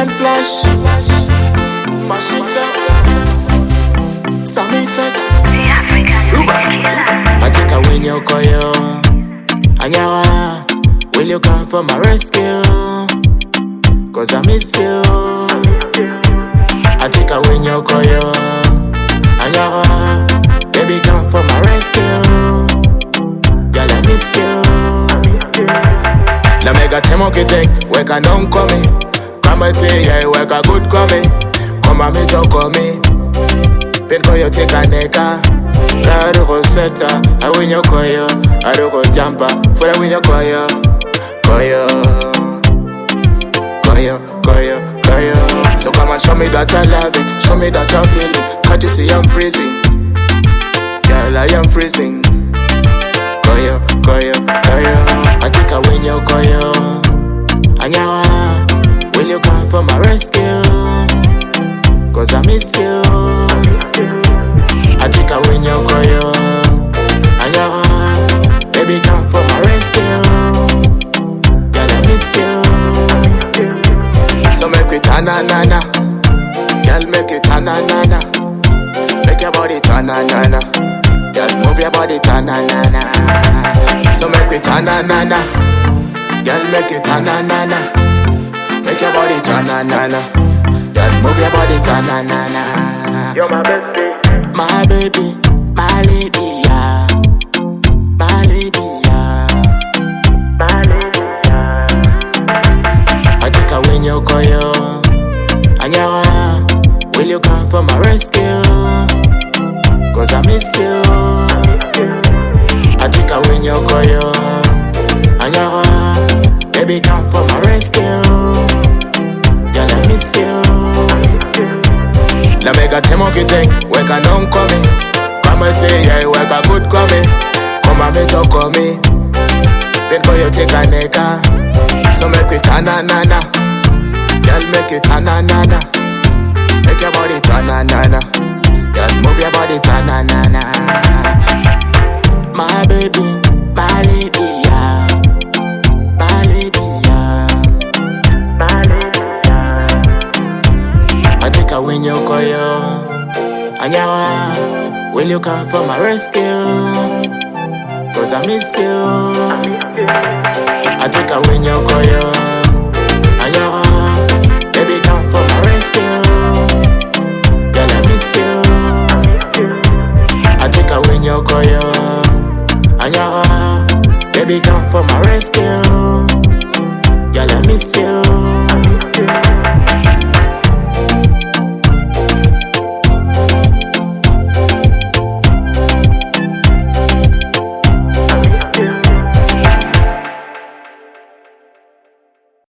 and flash. Some me touch. I take a win your koyo. Anyawa, will you come for my rescue? Cause I miss you. I take a win your koyo. Anyawa, baby come for my rescue. Girl I miss you. La mega temo kitek, weka don't call me. Come te yeah, weka good call me. Come a me talk call me. Pen koyo take a neka. I don't go sweater, I win your koyo. I don't go jumper, for I win your koyo. Koyo, koyo, koyo, koyo. So come and show me that I love it, show me that I feel it. Can't you see I'm freezing? Girl, I am freezing. Koyo, koyo, koyo. I think I win your koyo. Anyawa, will you come for my rescue? Cause I miss you. I think I win your koyo. Anyawa, baby come for my rescue. Girl I miss you. So make it ta-na-na-na. Girl make it ta-na-na-na. Make your body ta-na-na-na. Girl move your body ta-na-na-na. So make it ta-na-na-na. Girl make it ta-na-na-na. Make your body ta-na-na-na. Girl move your body ta-na-na-na. You're my bestie. My baby, my lady, yeah. My lady, yeah. My lady, yeah. I think I win your koyo. Anyawa, will you come for my rescue? Cause I miss you. I think I win your koyo. Anyawa, baby come for my rescue. Girl I miss you. La mega temo kitek, weka don't call me. Come te yeah, weka good call me. Come a me talk call me. Pen koyo take a neka. So make it ta-na-na-na. Girl make it ta-na-na-na. Make your body ta-na-na-na. Girl move your body ta-na-na-na. My baby, my lady, yeah. My lady, yeah. My lady, yeah. I think I win your koyo. Anyawa, will you come for my rescue? Cause I miss you. I think I win your koyo. Anyawa, baby come for my rescue. Girl I miss you. I think I win your koyo. Anyawa, baby come for my rescue.